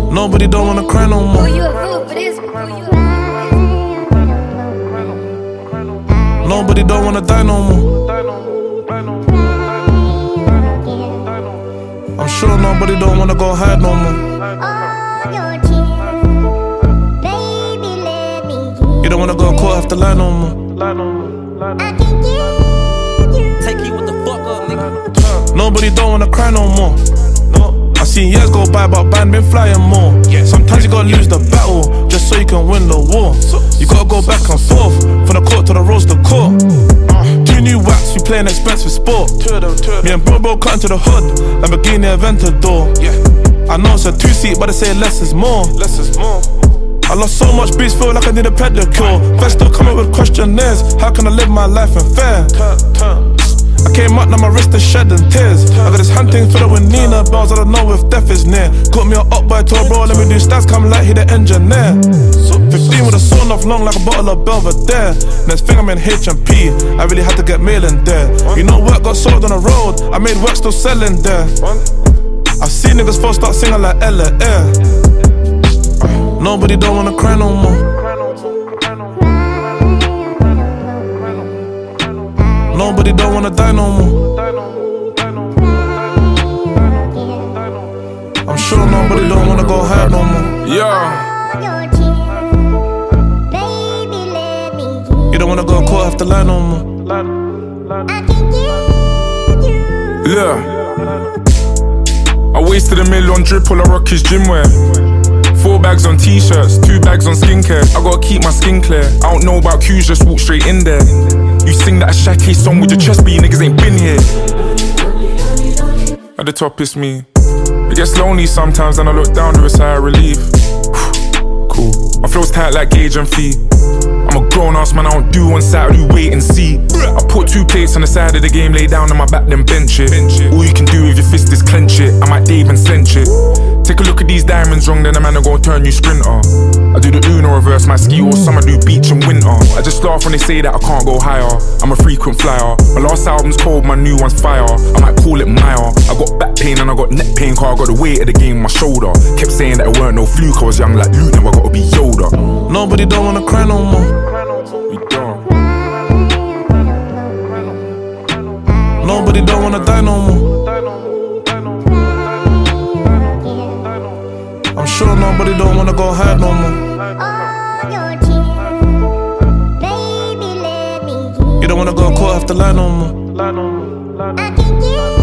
Nobody don't wanna cry no more. Nobody don't wanna die no more. I'm sure nobody don't wanna go hide no more. You don't wanna go caught off the line no more. Take you what the fuck up, nigga. Nobody don't wanna cry no more. I seen years go by, but band been flying more. Sometimes you gotta lose the battle just so you can win the war. You gotta go back and forth from the court to the roast the court. Two new wax, we play an expensive sport. Me and bro cut into the hood, Lamborghini Aventador. I know it's a two-seat, but they say less is more. I lost so much beats, feel like I need a pedicure. Vest still coming with questionnaires. How can I live my life in fair? I came up, now my wrist is shedding tears. I got this hunting filled with Nina bells, I don't know if death is near. Got me up by tour, bro, let me do stats, come like he the engineer. 15 with a sawn off long like a bottle of Belvedere. Next thing I'm in H&P, I really had to get mail in there. You know work got sold on the road, I made work still selling there. I see niggas first start singing like Ella Air. Nobody don't wanna cry no more. Nobody don't wanna die no more. I'm sure nobody don't wanna go hide no more. You don't wanna go caught off the line no more. I wasted $1 million on drip, all I rock is gym wear. 4 bags on t-shirts, 2 bags on skincare. I gotta keep my skin clear. I don't know about cues, just walk straight in there. You sing that Shaq song with your chest, but you niggas ain't been here. At the top it's me. It gets lonely sometimes and I look down to a sigh of relief. Cool. My flow's tight like Gage and Fee. I'm a grown ass man, I don't do one side, I do wait and see. I put 2 plates on the side of the game, lay down on my back, then bench it. All you can do with your fist is clench it. I might Dave and cinch it. Take a look at these diamonds wrong, then a man gon' turn you sprinter. I do the Uno reverse, my ski or summer do beach and winter. I just laugh when they say that I can't go higher. I'm a frequent flyer. My last album's cold, my new one's fire. I might call it Maya. I got back pain and I got neck pain, cause I got the weight of the game on my shoulder. Kept saying that it weren't no fluke, I was young like Luke, now I gotta be Yoda. Nobody don't wanna cry no more. We don't. Nobody don't wanna die no more. I'm sure nobody don't wanna go hide no more. You don't wanna go caught off the line no more.